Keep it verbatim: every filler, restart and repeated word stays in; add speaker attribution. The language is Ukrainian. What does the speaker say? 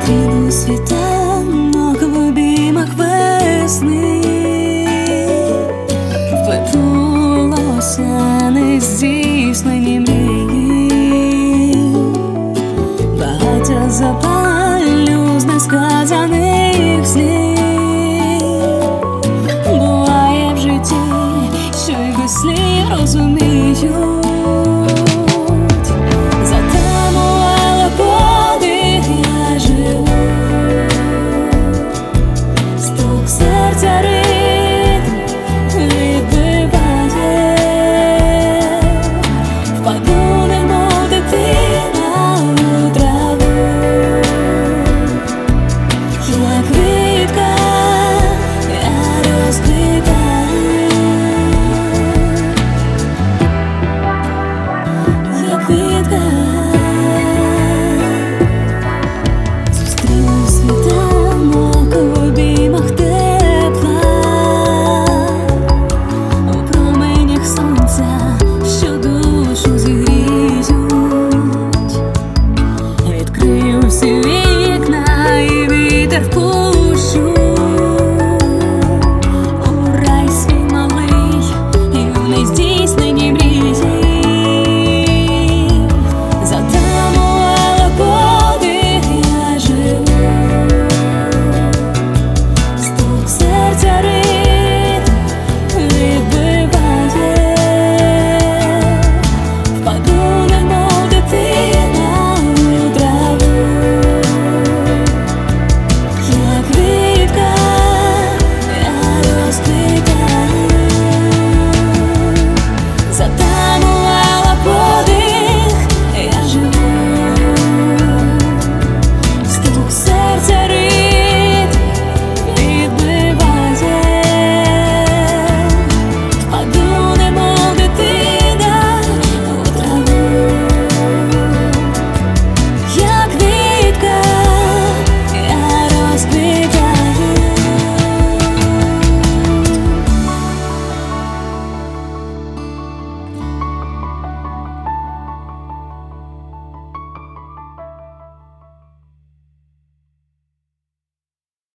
Speaker 1: Зустріну світанок в обіймах весни, вплетулося нездійснені мрії, багаття запалю з несказаних слів. Буває в житті, що й без слів розуміють. Затамувала подих, я живу, стук серця ритм відбиває. Впаду, немов дитина у траву, як квітка я розквітаю, як квітка. Зустріну світанок в обіймах тепла, у променях сонця, що душу зігріють. Відкрию всі